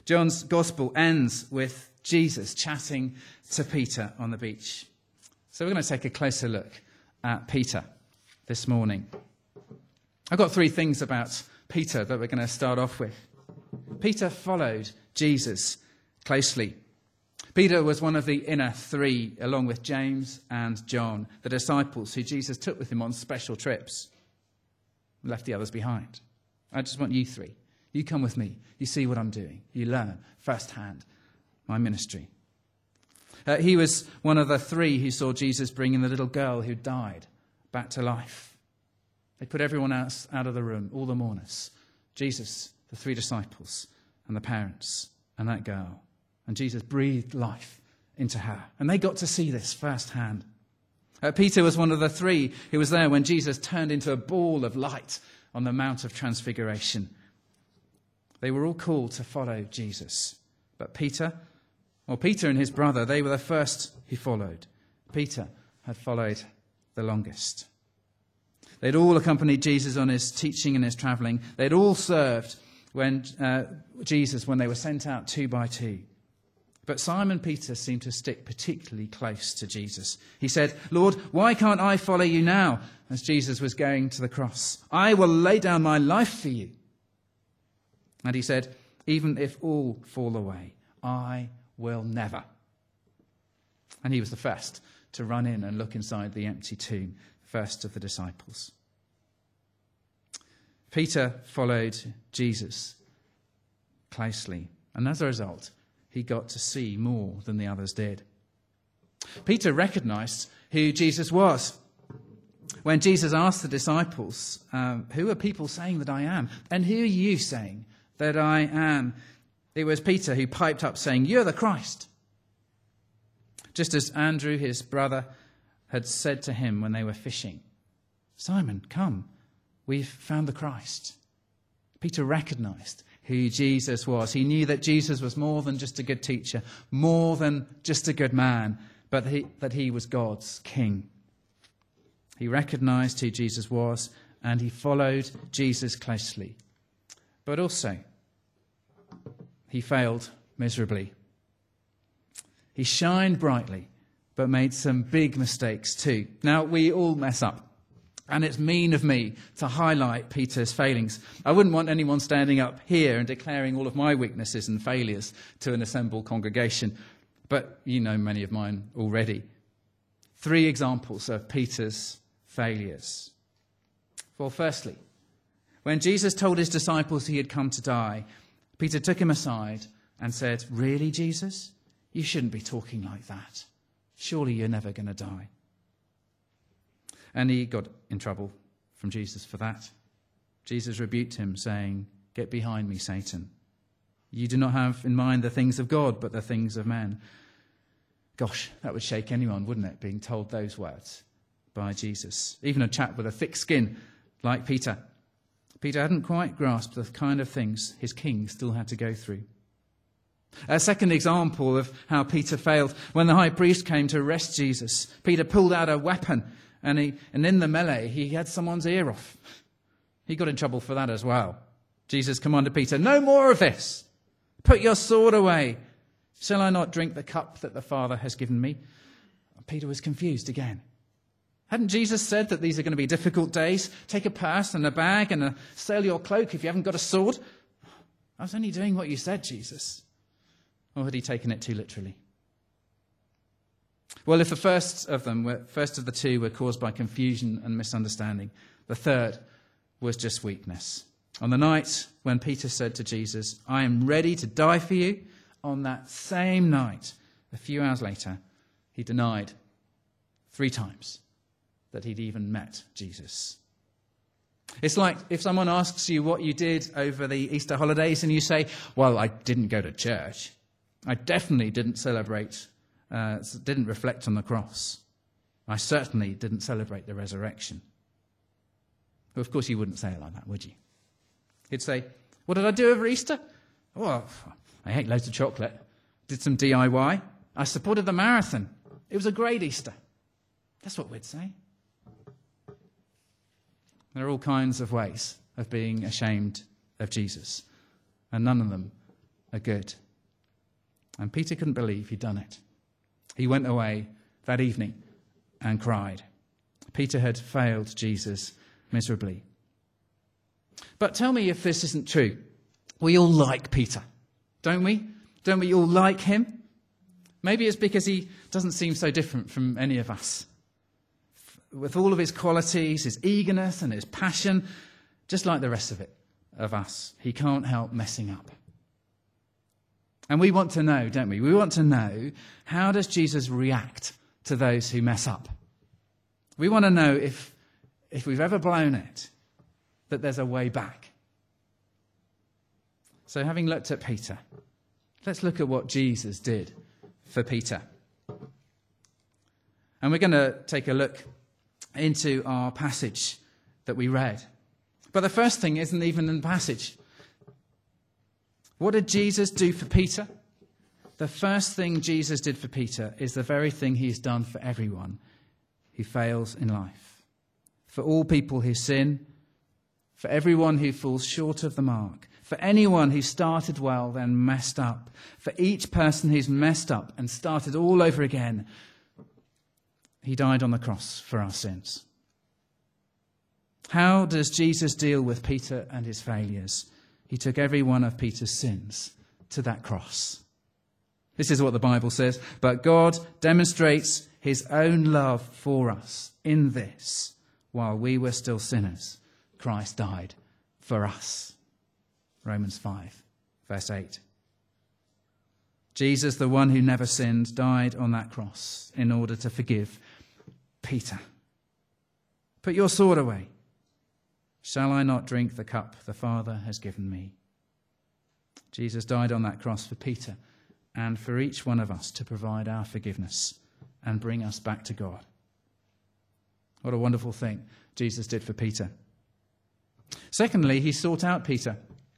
John's gospel ends with Jesus chatting to Peter on the beach. So we're going to take a closer look at Peter this morning. I've got 3 things about Peter that we're going to start off with. Peter followed Jesus closely. Peter was one of the inner 3, along with James and John, the disciples who Jesus took with him on special trips. Left the others behind. I just want you 3. You come with me. You see what I'm doing. You learn firsthand my ministry. He was one of the 3 who saw Jesus bringing the little girl who died back to life. They put everyone else out of the room, all the mourners. Jesus, the 3 disciples, and the parents, and that girl. And Jesus breathed life into her. And they got to see this firsthand. Peter was one of the 3 who was there when Jesus turned into a ball of light on the Mount of Transfiguration. They were all called to follow Jesus. But Peter and his brother, they were the first who followed. Peter had followed the longest. They'd all accompanied Jesus on his teaching and his travelling. They'd all served Jesus when they were sent out 2 by 2. But Simon Peter seemed to stick particularly close to Jesus. He said, "Lord, why can't I follow you now?" As Jesus was going to the cross. "I will lay down my life for you." And he said, "Even if all fall away, I will never." And he was the first to run in and look inside the empty tomb, first of the disciples. Peter followed Jesus closely, and as a result, he got to see more than the others did. Peter recognized who Jesus was. When Jesus asked the disciples, "Who are people saying that I am? And who are you saying that I am?" It was Peter who piped up saying, "You're the Christ." Just as Andrew, his brother, had said to him when they were fishing, "Simon, come, we've found the Christ." Peter recognized who Jesus was. He knew that Jesus was more than just a good teacher, more than just a good man, but that he was God's king. He recognized who Jesus was, and he followed Jesus closely. But also, he failed miserably. He shined brightly, but made some big mistakes too. Now, we all mess up. And it's mean of me to highlight Peter's failings. I wouldn't want anyone standing up here and declaring all of my weaknesses and failures to an assembled congregation. But you know many of mine already. 3 examples of Peter's failures. Well, firstly, when Jesus told his disciples he had come to die, Peter took him aside and said, "Really, Jesus? You shouldn't be talking like that. Surely you're never going to die." And he got in trouble from Jesus for that. Jesus rebuked him, saying, "Get behind me, Satan. You do not have in mind the things of God, but the things of man." Gosh, that would shake anyone, wouldn't it, being told those words by Jesus? Even a chap with a thick skin like Peter. Peter hadn't quite grasped the kind of things his king still had to go through. A second example of how Peter failed, when the high priest came to arrest Jesus, Peter pulled out a weapon. And in the melee, he had someone's ear off. He got in trouble for that as well. Jesus commanded Peter, "No more of this. Put your sword away. Shall I not drink the cup that the Father has given me?" Peter was confused again. Hadn't Jesus said that these are going to be difficult days? Take a purse and a bag and sail your cloak if you haven't got a sword. I was only doing what you said, Jesus. Or had he taken it too literally? Well, if the first of the 2 were caused by confusion and misunderstanding, the third was just weakness. On the night when Peter said to Jesus, "I am ready to die for you," on that same night, a few hours later, he denied 3 times that he'd even met Jesus. It's like if someone asks you what you did over the Easter holidays and you say, "Well, I didn't go to church. I definitely didn't didn't reflect on the cross. I certainly didn't celebrate the resurrection." Well, of course you wouldn't say it like that, would you? You'd say, "What did I do over Easter? Well, I ate loads of chocolate, did some DIY, I supported the marathon. It was a great Easter." That's what we'd say. There are all kinds of ways of being ashamed of Jesus, and none of them are good. And Peter couldn't believe he'd done it. He went away that evening and cried. Peter had failed Jesus miserably. But tell me if this isn't true. We all like Peter, don't we? Don't we all like him? Maybe it's because he doesn't seem so different from any of us. With all of his qualities, his eagerness and his passion, just like the rest of us, he can't help messing up. And we want to know, don't we? We want to know, how does Jesus react to those who mess up? We want to know if we've ever blown it, that there's a way back. So having looked at Peter, let's look at what Jesus did for Peter. And we're going to take a look into our passage that we read. But the first thing isn't even in the passage. What did Jesus do for Peter? The first thing Jesus did for Peter is the very thing he's done for everyone who fails in life. For all people who sin, for everyone who falls short of the mark, for anyone who started well then messed up, for each person who's messed up and started all over again, he died on the cross for our sins. How does Jesus deal with Peter and his failures? He took every one of Peter's sins to that cross. This is what the Bible says. But God demonstrates his own love for us in this: while we were still sinners, Christ died for us. Romans 5, verse 8. Jesus, the one who never sinned, died on that cross in order to forgive Peter. Put your sword away. Shall I not drink the cup the Father has given me? Jesus died on that cross for Peter and for each one of us to provide our forgiveness and bring us back to God. What a wonderful thing Jesus did for Peter. Secondly, he sought out Peter.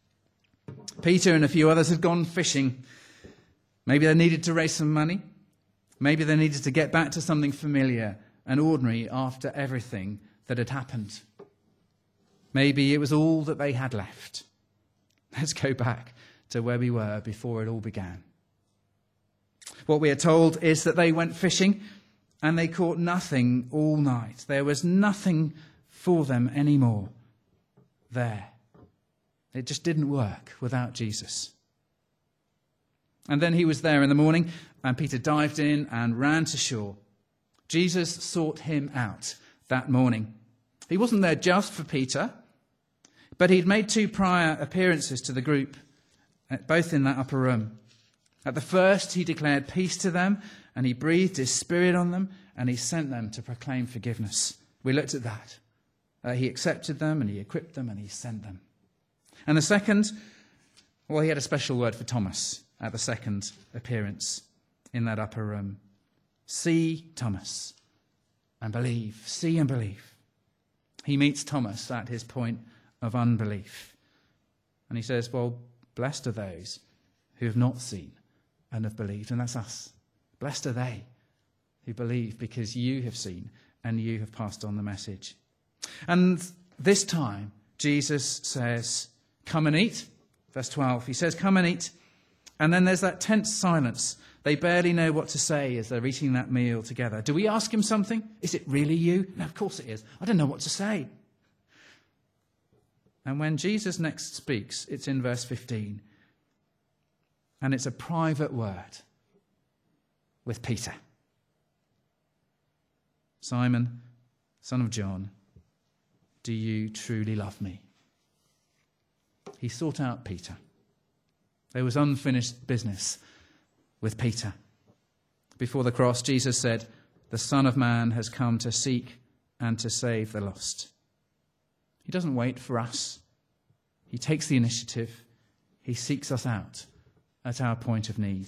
Peter and a few others had gone fishing. Maybe they needed to raise some money. Maybe they needed to get back to something familiar and ordinary after everything that had happened. Maybe it was all that they had left. Let's go back to where we were before it all began. What we are told is that they went fishing and they caught nothing all night. There was nothing for them anymore there. It just didn't work without Jesus. And then he was there in the morning, and Peter dived in and ran to shore. Jesus sought him out that morning. He wasn't there just for Peter, but he'd made 2 prior appearances to the group, both in that upper room. At the first, he declared peace to them, and he breathed his Spirit on them, and he sent them to proclaim forgiveness. We looked at that. He accepted them, and he equipped them, and he sent them. And the second, well, he had a special word for Thomas at the second appearance in that upper room. See Thomas and believe. See and believe. He meets Thomas at his point of unbelief. And he says, well, blessed are those who have not seen and have believed. And that's us. Blessed are they who believe because you have seen and you have passed on the message. And this time, Jesus says, come and eat. Verse 12, he says, come and eat. And then there's that tense silence. They barely know what to say as they're eating that meal together. Do we ask him something? Is it really you? No, of course it is. I don't know what to say. And when Jesus next speaks, it's in verse 15. And it's a private word with Peter. Simon, son of John, do you truly love me? He sought out Peter. There was unfinished business with Peter. Before the cross, Jesus said, the Son of Man has come to seek and to save the lost. He doesn't wait for us. He takes the initiative. He seeks us out at our point of need.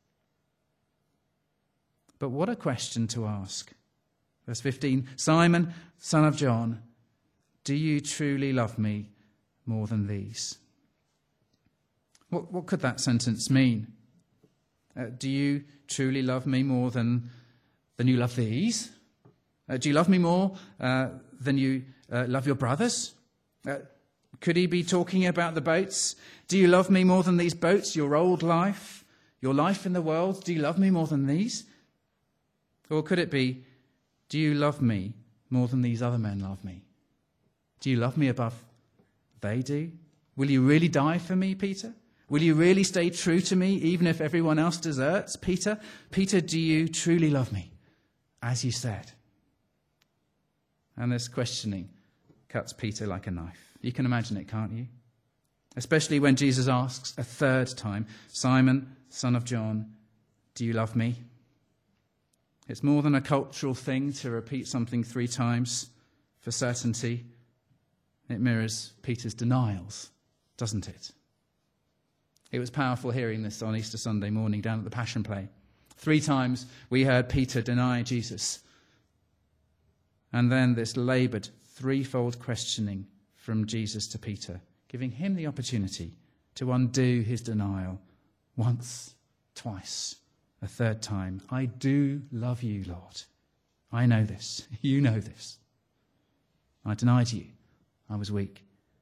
But what a question to ask. Verse 15, Simon, son of John, do you truly love me more than these? What could that sentence mean? Do you truly love me more than you love these? Do you love me more than you love your brothers? Could he be talking about the boats? Do you love me more than these boats, your old life, your life in the world? Do you love me more than these? Or could it be, do you love me more than these other men love me? Do you love me above they do? Will you really die for me, Peter? Will you really stay true to me, even if everyone else deserts? Peter, do you truly love me, as you said? And this questioning cuts Peter like a knife. You can imagine it, can't you? Especially when Jesus asks a third time, Simon, son of John, do you love me? It's more than a cultural thing to repeat something 3 times for certainty. It mirrors Peter's denials, doesn't it? It was powerful hearing this on Easter Sunday morning down at the Passion Play. 3 times we heard Peter deny Jesus. And then this laboured, 3-fold questioning from Jesus to Peter, giving him the opportunity to undo his denial once, twice, a 3rd time. I do love you, Lord. I know this. You know this. I denied you. I was weak.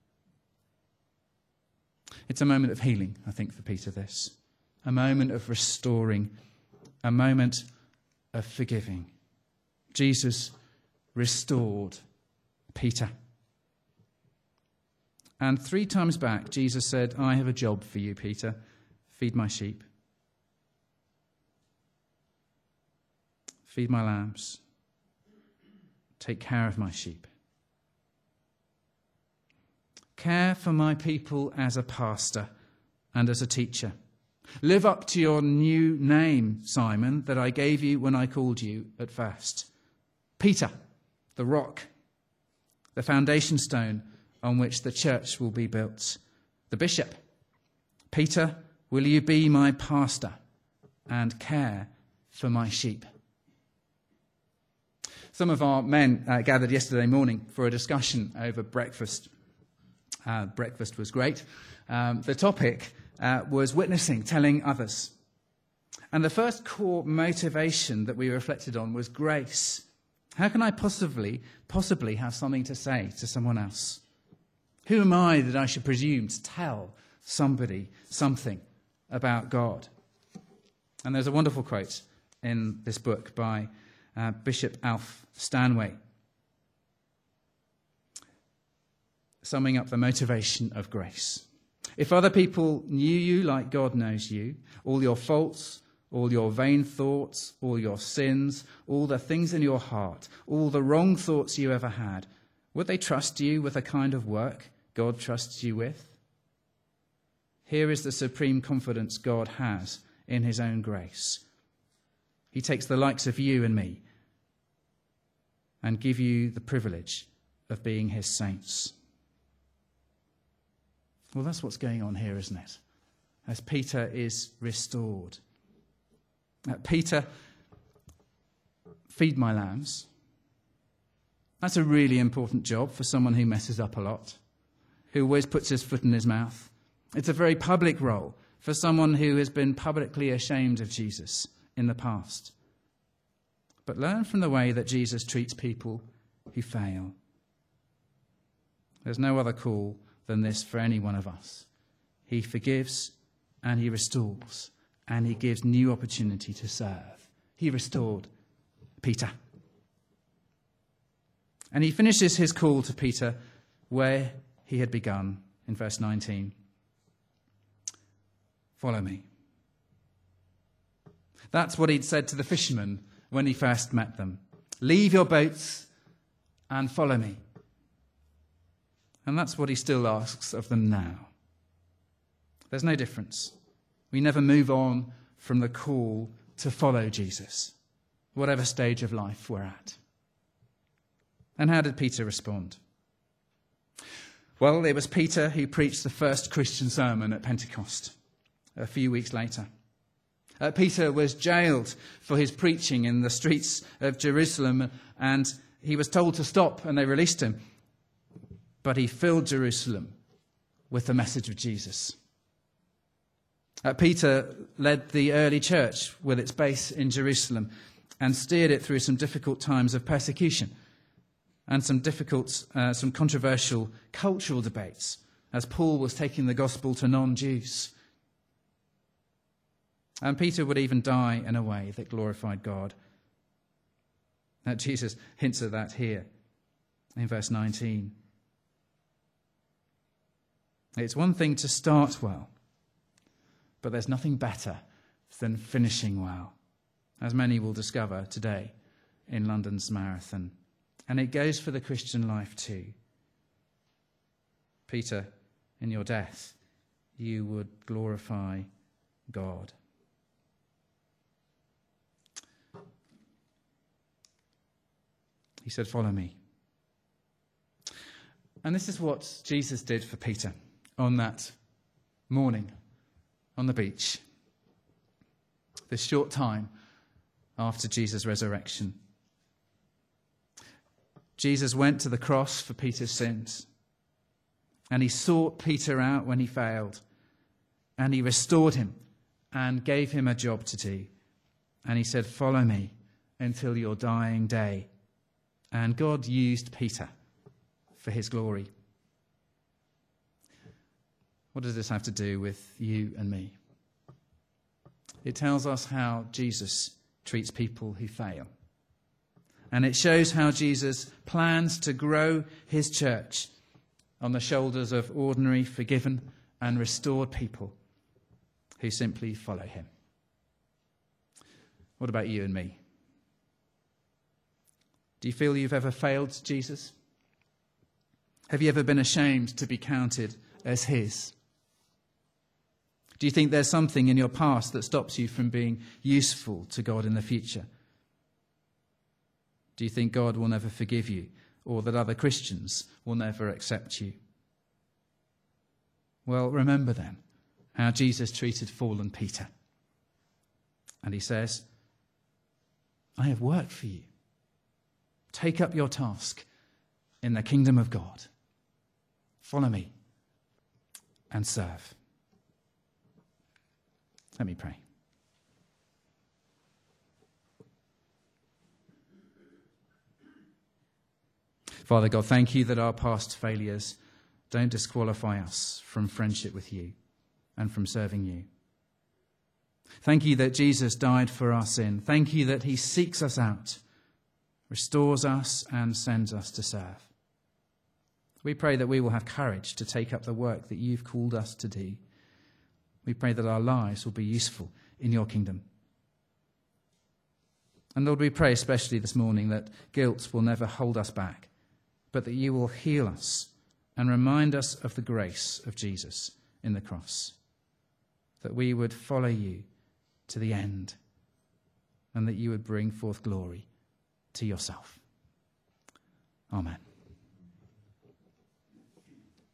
It's a moment of healing, I think, for Peter, this. A moment of restoring. A moment of forgiving. Jesus restored Peter. And 3 times back, Jesus said, I have a job for you, Peter. Feed my sheep. Feed my lambs. Take care of my sheep. Care for my people as a pastor and as a teacher. Live up to your new name, Simon, that I gave you when I called you at first. Peter, the rock, the foundation stone on which the church will be built. The bishop, Peter, will you be my pastor and care for my sheep? Some of our men gathered yesterday morning for a discussion over breakfast. Breakfast was great. The topic was witnessing, telling others. And the first core motivation that we reflected on was grace. How can I possibly have something to say to someone else? Who am I that I should presume to tell somebody something about God? And there's a wonderful quote in this book by Bishop Alf Stanway, summing up the motivation of grace. If other people knew you like God knows you, all your faults, all your vain thoughts, all your sins, all the things in your heart, all the wrong thoughts you ever had, would they trust you with a kind of work God trusts you with? Here is the supreme confidence God has in his own grace. He takes the likes of you and me and give you the privilege of being his saints. Well, that's what's going on here, isn't it? As Peter is restored. Peter, feed my lambs. That's a really important job for someone who messes up a lot, who always puts his foot in his mouth. It's a very public role for someone who has been publicly ashamed of Jesus in the past. But learn from the way that Jesus treats people who fail. There's no other call than this for any one of us. He forgives and he restores and he gives new opportunity to serve. He restored Peter. And he finishes his call to Peter where he had begun in verse 19. Follow me. That's what he'd said to the fishermen when he first met them. Leave your boats and follow me. And that's what he still asks of them now. There's no difference. We never move on from the call to follow Jesus, whatever stage of life we're at. And how did Peter respond? Well, it was Peter who preached the first Christian sermon at Pentecost a few weeks later. Peter was jailed for his preaching in the streets of Jerusalem, and he was told to stop, and they released him. But he filled Jerusalem with the message of Jesus. Peter led the early church with its base in Jerusalem and steered it through some difficult times of persecution and some controversial cultural debates as Paul was taking the gospel to non-Jews. And Peter would even die in a way that glorified God. Now, Jesus hints at that here in verse 19. It's one thing to start well, but there's nothing better than finishing well, as many will discover today in London's marathon. And it goes for the Christian life too. Peter, in your death, you would glorify God. He said, "Follow me." And this is what Jesus did for Peter on that morning on the beach, this short time after Jesus' resurrection. Jesus went to the cross for Peter's sins, and he sought Peter out when he failed, and he restored him and gave him a job to do. And he said, "Follow me until your dying day." And God used Peter for his glory. What does this have to do with you and me? It tells us how Jesus treats people who fail. And it shows how Jesus plans to grow his church on the shoulders of ordinary, forgiven and restored people who simply follow him. What about you and me? Do you feel you've ever failed Jesus? Have you ever been ashamed to be counted as his? Do you think there's something in your past that stops you from being useful to God in the future? Do you think God will never forgive you, or that other Christians will never accept you? Well, remember then how Jesus treated fallen Peter. And he says, "I have work for you. Take up your task in the kingdom of God. Follow me and serve." Let me pray. Father God, thank you that our past failures don't disqualify us from friendship with you and from serving you. Thank you that Jesus died for our sin. Thank you that he seeks us out, restores us and sends us to serve. We pray that we will have courage to take up the work that you've called us to do. We pray that our lives will be useful in your kingdom. And Lord, we pray especially this morning that guilt will never hold us back, but that you will heal us and remind us of the grace of Jesus in the cross, that we would follow you to the end and that you would bring forth glory to yourself. Amen.